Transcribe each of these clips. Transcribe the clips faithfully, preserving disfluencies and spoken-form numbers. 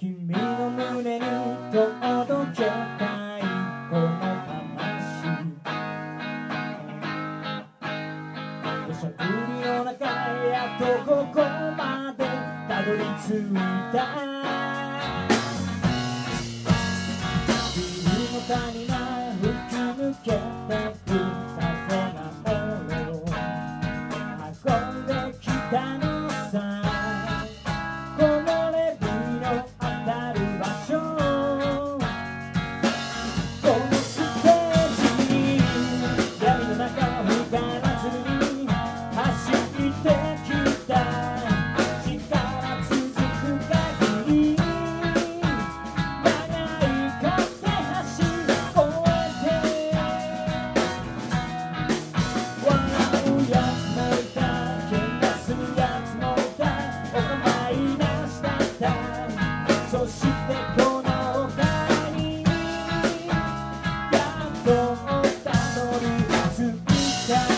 君の胸に届けたいこの魂土砂降りの中やっとここまでたどり着いたビルの谷が吹き抜けてく風が俺を運んできたのさ木漏れ日の当たる場所このステージに闇の中を光らずに走ってきた力続く限り長い風走り越えて笑うやつもいた喧嘩するやつもいたお構いなしだったそしてこの丘にやっとたどり着いた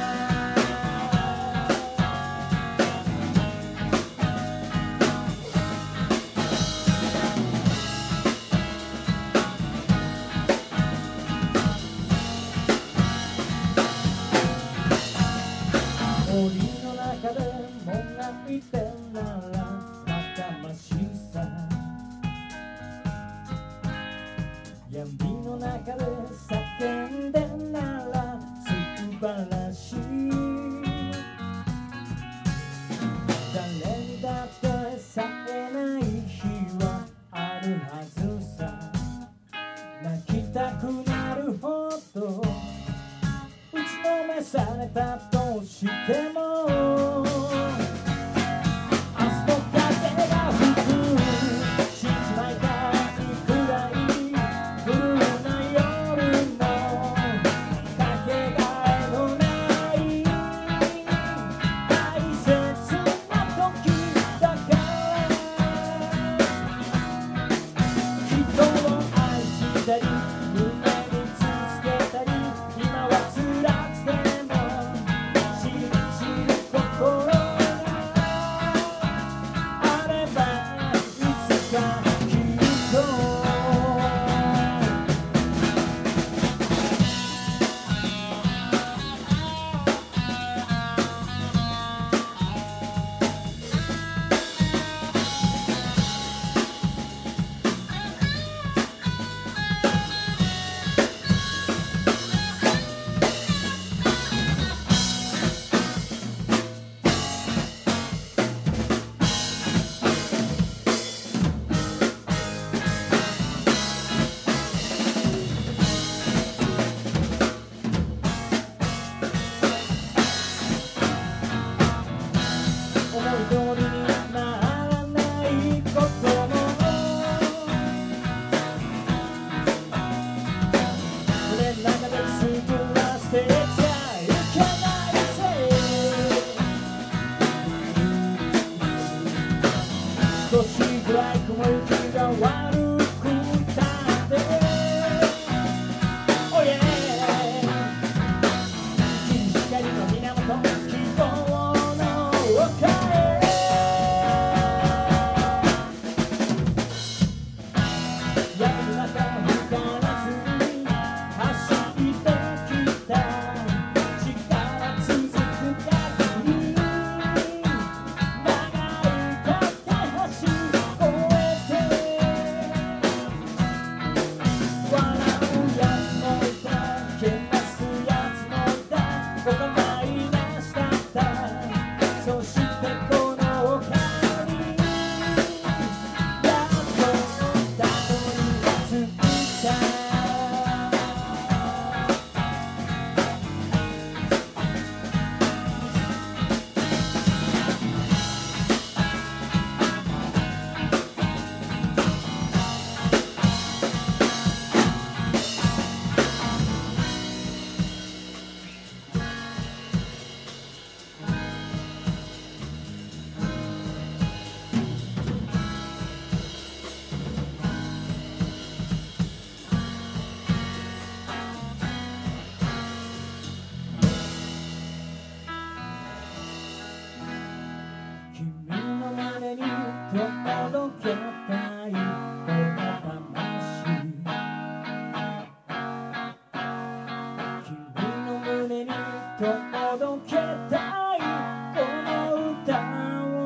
森の中でもがいてならまたましさ闇の中で叫んでなら素晴らしい誰にだってさえない日はあるはずさ泣きたくなるほど打ちのめされたとしても明日の風が吹く死んじまいたいくらいブルーな夜もかけがえのない大切な時だから人を愛したり夢に続けたり今は辛くても知る知る心届けたいこの歌を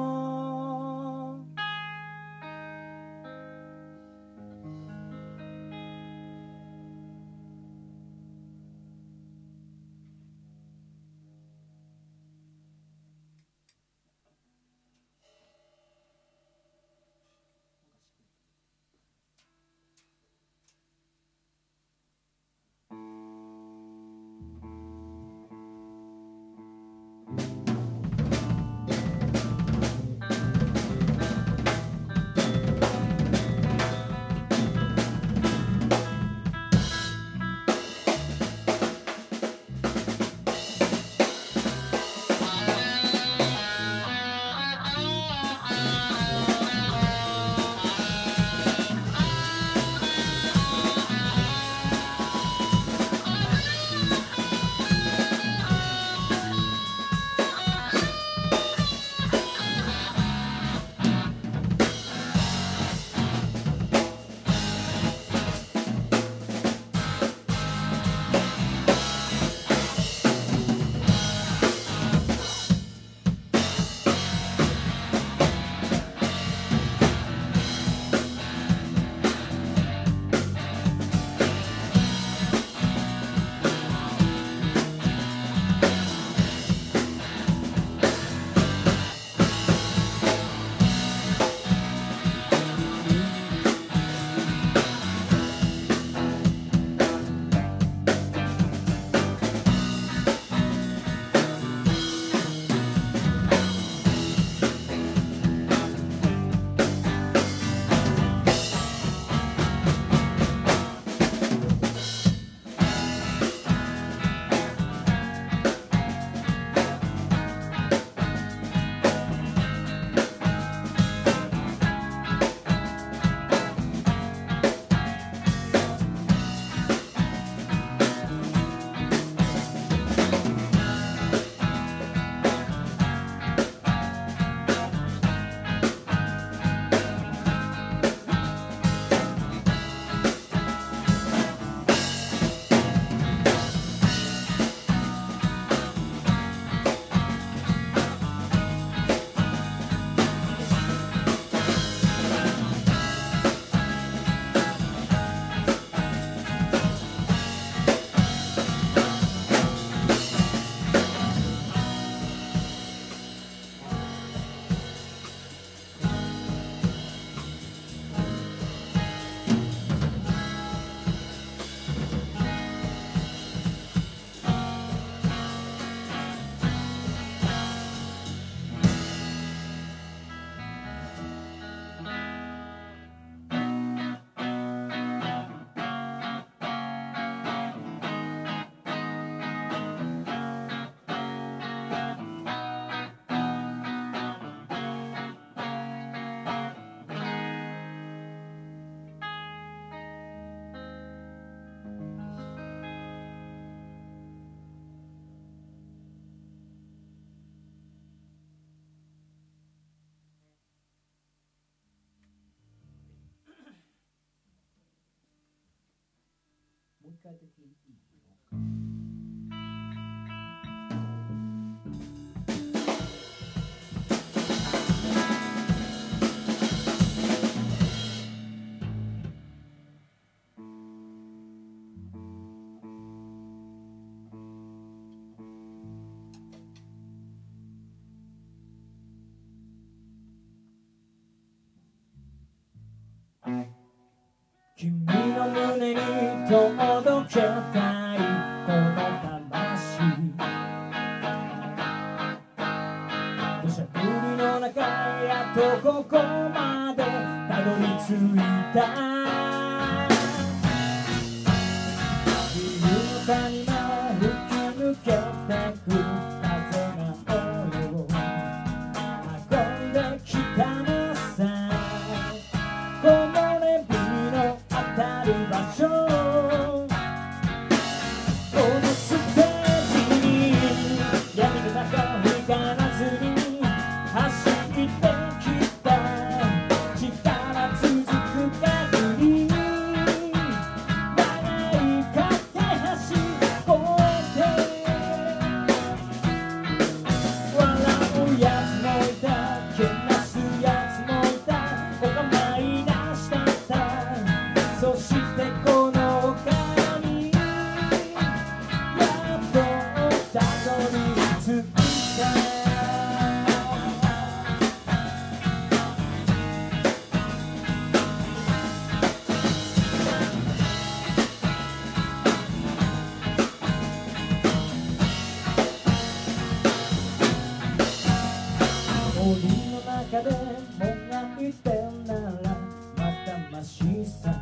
もう一回だけいい君の胸に届けたいこの魂土砂降りの中やっとここまでたどり着いた自由の谷間吹き抜けてく風が俺を運んできたのさ木漏れ日の当たる場所このステージに闇の中を光らずに走ってきた力続く限り長い架け橋越えて中でもがいてんならまたましさ、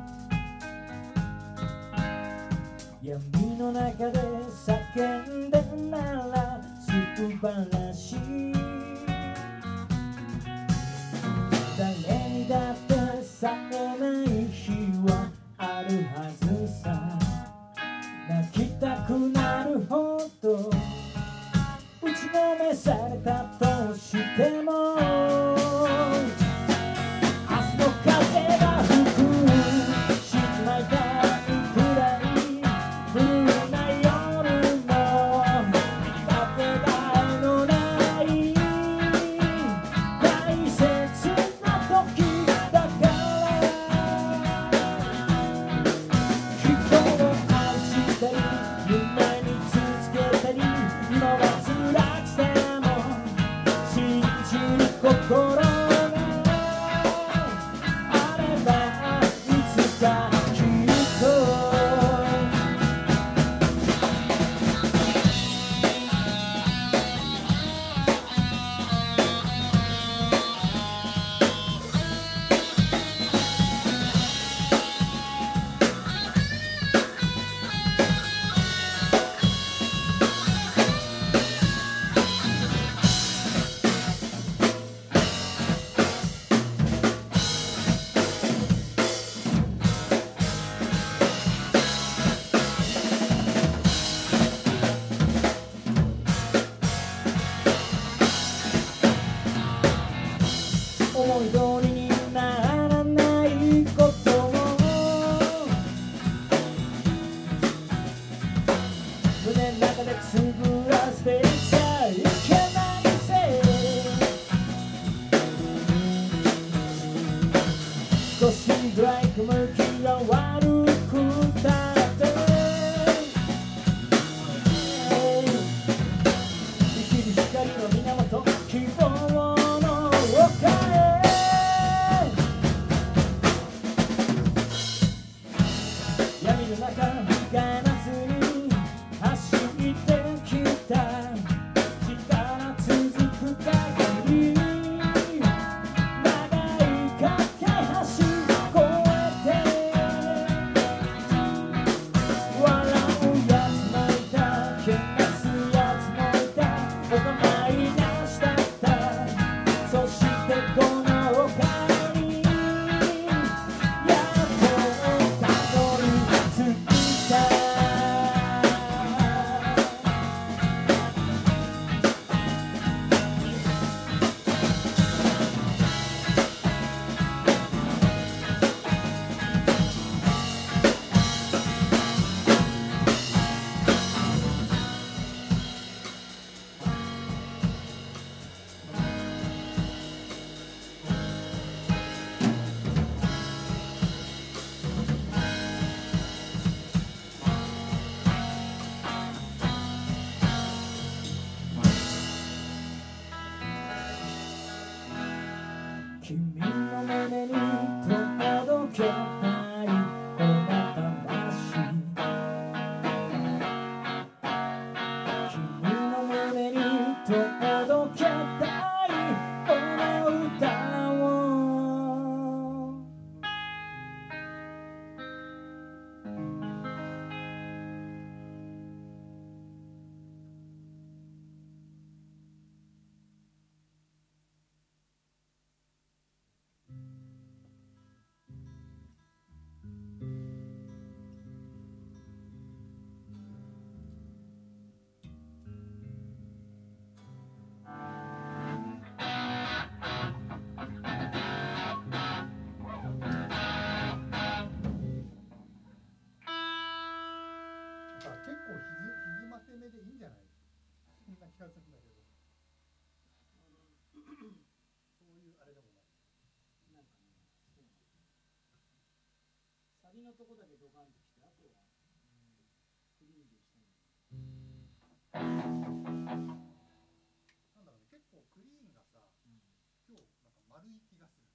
闇の中で叫んでんなら素晴らしい。誰にだってさえない日はあるはずさ。泣きたくなるほど打ちのめされたとしても、明日の風が吹くしまいたいくらいブルーな夜もかけがえのない大切な時だから、人を愛したり夢に続けたり今は辛くても信じる心があればいつかきっと思い通りにならないことを胸の中でつぶらせてちゃいけないぜ。少しぐらい雲行きが悪くたって生きる光の源希望の丘へ闇の中光らずに走ってきた力続く限り長い架け橋越えて笑うやつもいたけなすやつもいたお構いなしだった。そしてこの丘にやっとたどり着いた。君の胸に届けたいこの魂、君の胸に届けたいこの歌を。 結構ひず歪ませ目でいいんじゃない？そんな気がするんだけど。そういうあれでもない。 なんかね、そうサビのとこだけドカンときて、あとはクリーンでしたね。 なんだろうね、結構クリーンがさ、うん、今日なんか丸い気がする。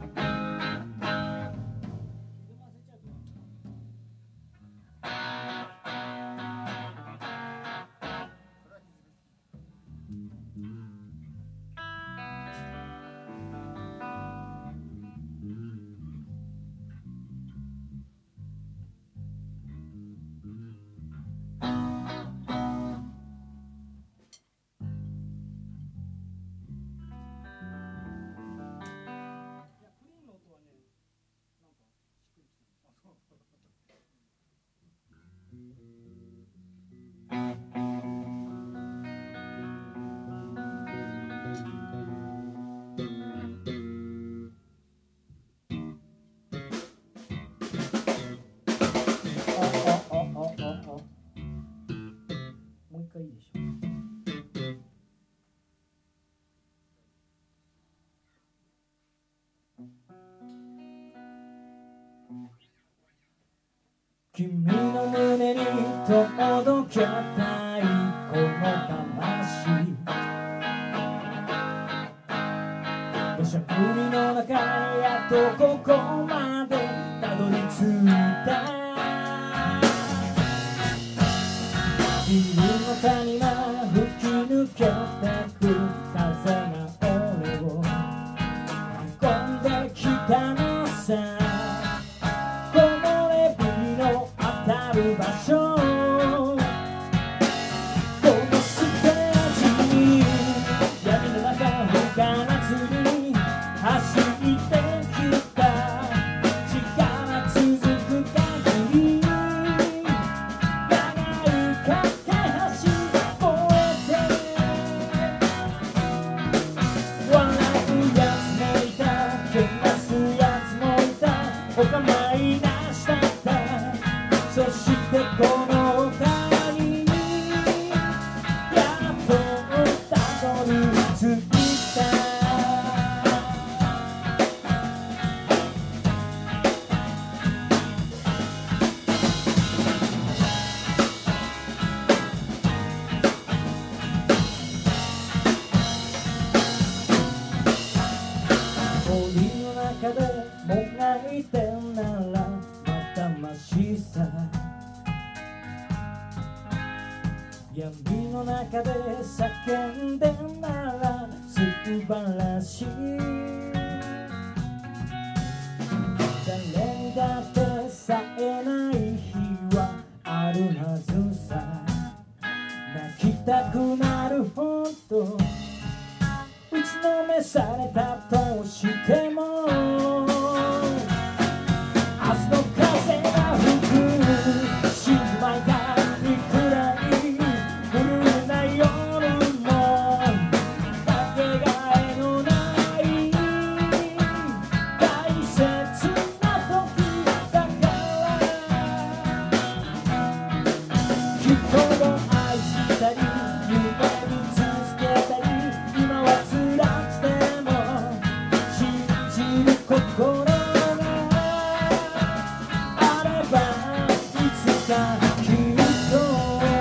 混ぜちゃうと君の胸に届けたいこの魂、土砂降りの中やっとここまでたどり着いた。自分の谷間吹き抜けてく風が俺を運んできたのさ。木漏れ日の当たる場所、このステージに闇の中吹かなずに走ってきた。力続く限り長い架け橋越えて笑うやつもいた、けなすやつもいた、お構いなしだった。そしてこの谷にやっとたどり着いた。森の中でもがいてならまたましさ、闇の中で叫んでなら素晴らしい。誰にだってさえない日はあるはずさ。泣きたくなるほど打ちのめされたとしても、明日の風が吹く静まいたいくらいブルーな夜もかけがえのない大切な時だから、人を愛したり夢に続けたり今は辛くても信じる心があればいつかきっと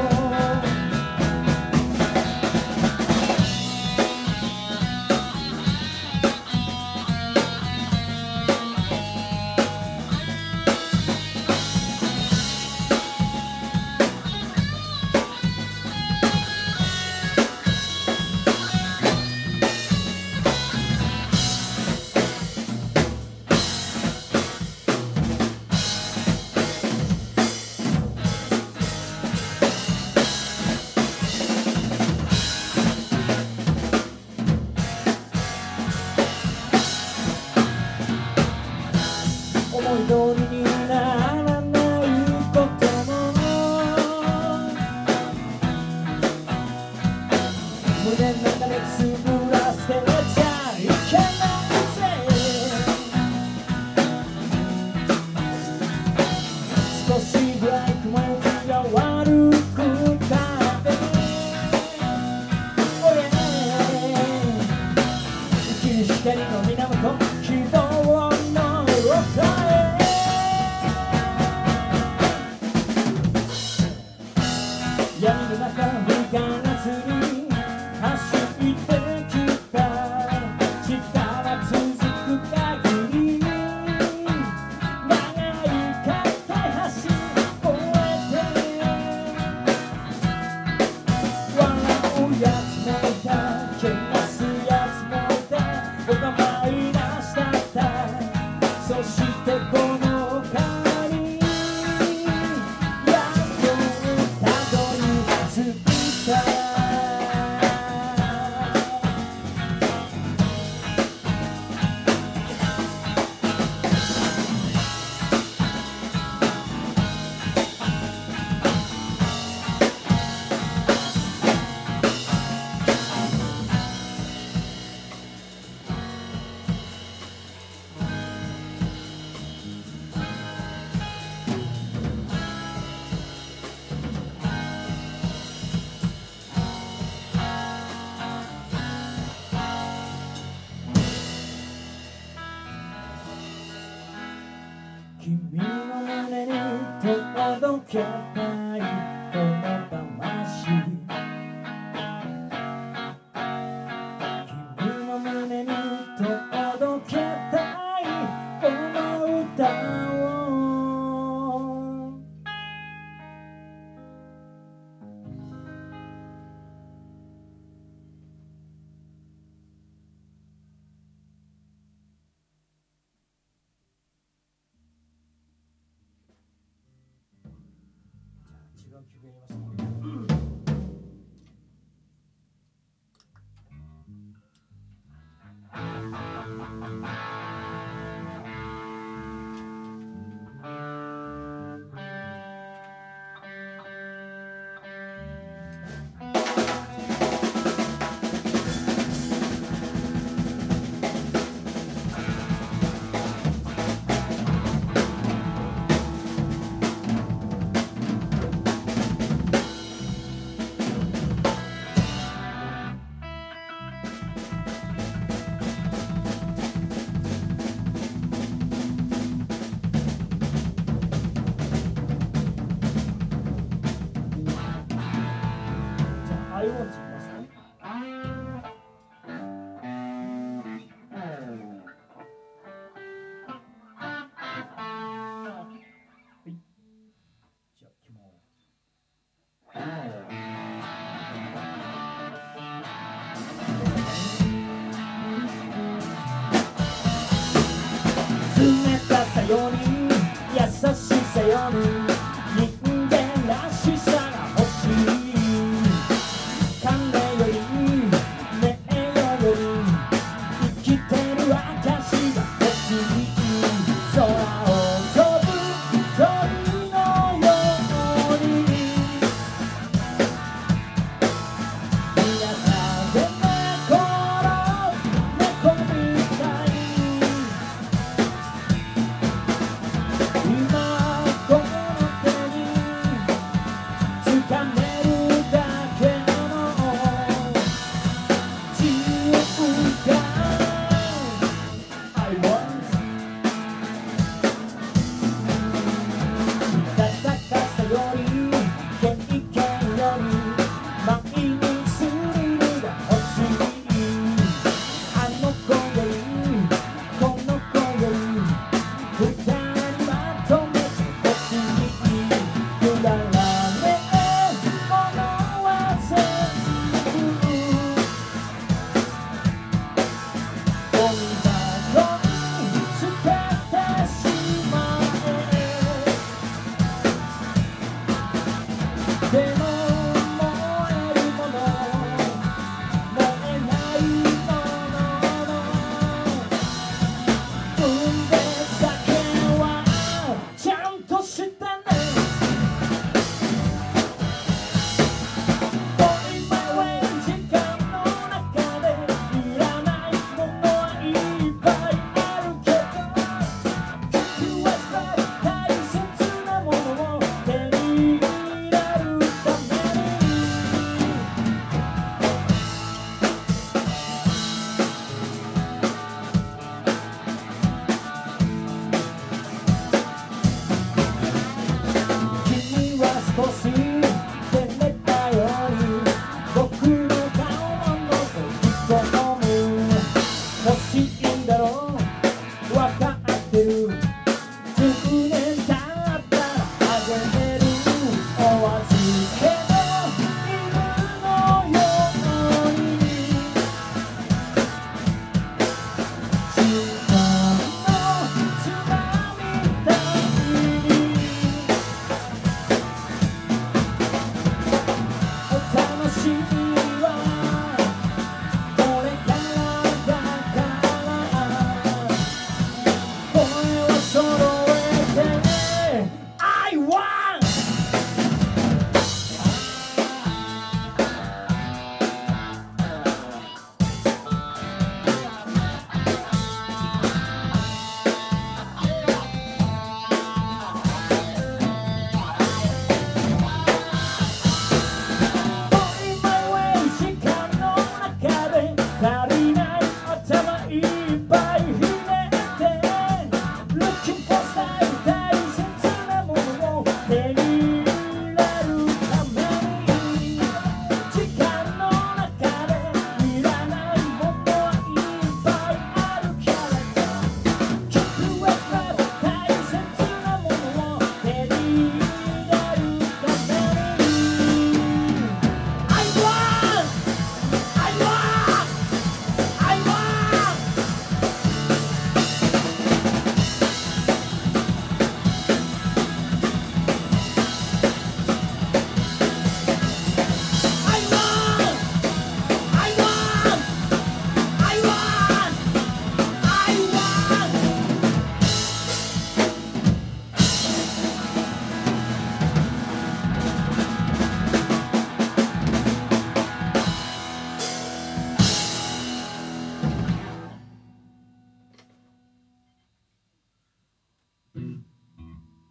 思い通りにならないことも胸の中でくすぶらせちゃいけないぜ。少しぐらい雲行きが悪くたっておや生きる光の源希望の音へ闇の中吹かなずに走ってきた。力続く限り長い架け橋越えて笑うやつもいた、けなすやつもいた、お構いなしだった。そしてこの谷にやっとたどり着いた。 君の胸に届けたいこの魂、君の胸に届けたいこの歌を。違う曲やりますね。アイウォンツいきますね。はい。じゃあ行きます。冷たさより優しさより人間らしさが欲しい。金より名誉より生きてる証が欲しい。空を飛ぶ鳥のように皆さんで猫の猫みたい今この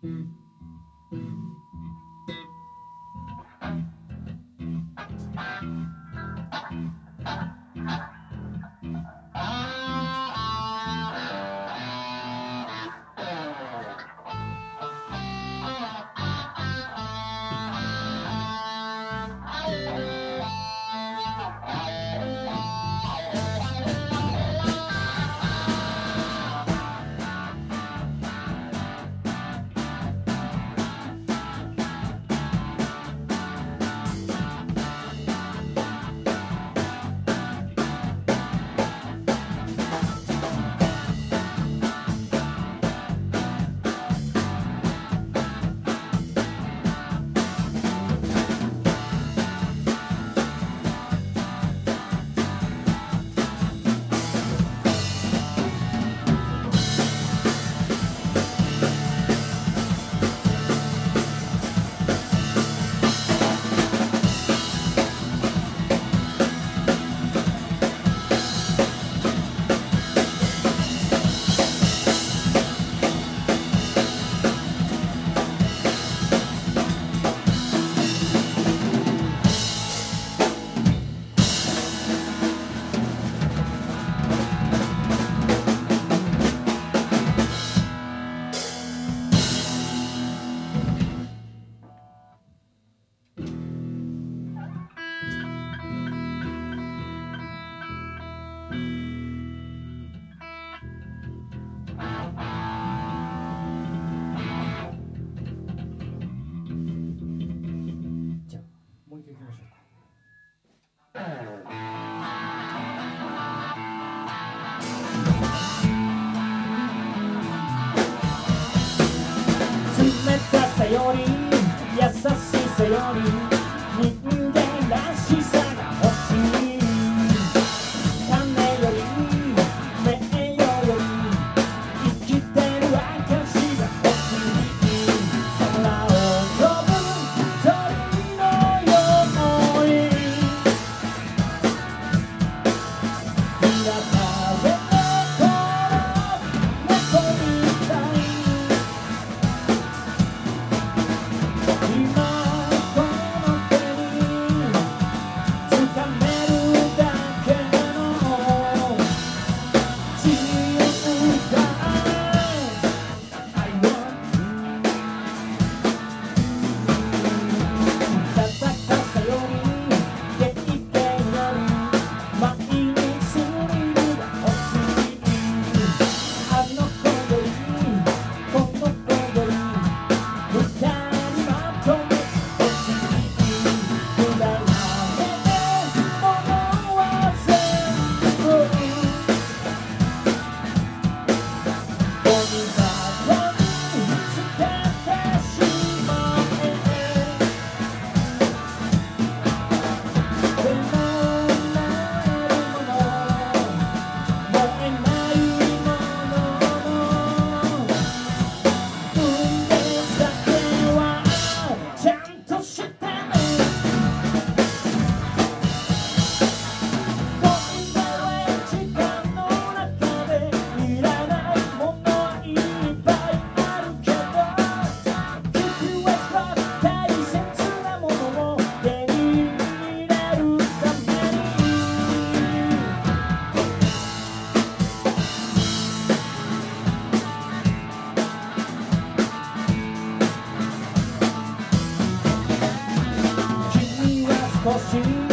冷たさより優しさより人間らしさが欲しい種より名誉より生きてる証が欲しい空を飛ぶ鳥のように開かれた猫みたい今この手に掴めるだけの自由だ I want you 戦ったより経験より毎日スリルが欲しいあの子よりこの子より二人まとめてほしいくだらねえものは全部ゴミ箱に捨ててしまえでもないもの燃えないもの運命だけはちゃんとしてね飛んでる時間の中でいらないものはいっぱいあるけど結局は大切なものを手に入れるために君は少し